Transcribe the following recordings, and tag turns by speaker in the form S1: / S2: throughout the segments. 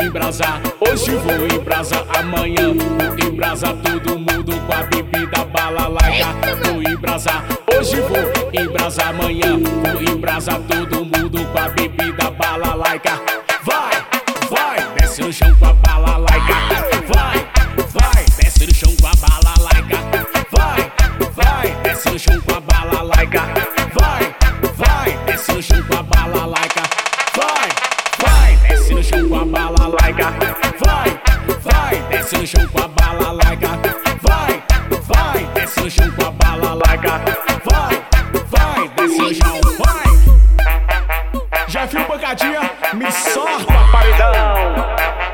S1: embrasar, hoje vou embrasar, amanhã vou embrasar todo mundo com a bebida balalaica. Vou embrasar, hoje vou embrasar, amanhã vou embrasar todo mundo com a bebida balalaica. Vai, vai, desce no chão com a balalaica. Vai, vai, desce no chão com a balalaica. Vai, vai, desce no chão com a balalaica. Vai, vai, desce no chão com a balalaica. Vai, vai, desce no chão com a balalaica. Vai, vai, desce no chão com a balalaica. Vai, vai, desce no chão com a balalaica. Vai, vai, desce no chão, vai. Já viu pancadinha? Me sorta, paredão.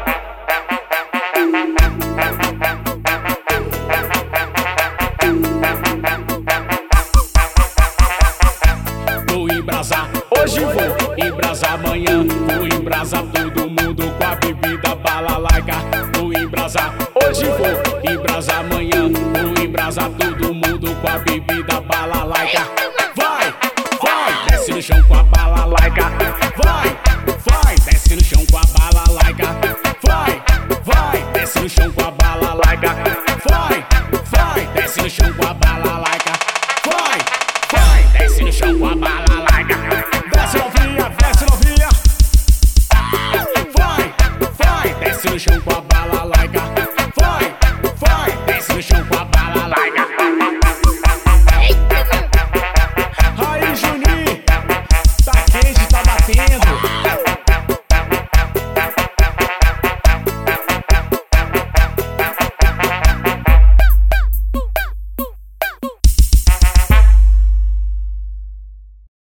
S1: Vou embrasar, hoje vou embrasar, amanhã vou embrasar todo mundo com a bebida balalaica. Vou embrasar, hoje vou embrasar, amanhã vou embrasar todo mundo com a bebida balalaica. Vai, vai, desce no chão com a balalaica. Vai, vai, desce no chão com a balalaica. Vai, vai, desce no chão com a balalaica. Vai, vai, desce no chão com a balalaica. Vai, vai, desce no chão com a balalaica. Desce novinha, desce novinha. Vai, vai, desce no chão com a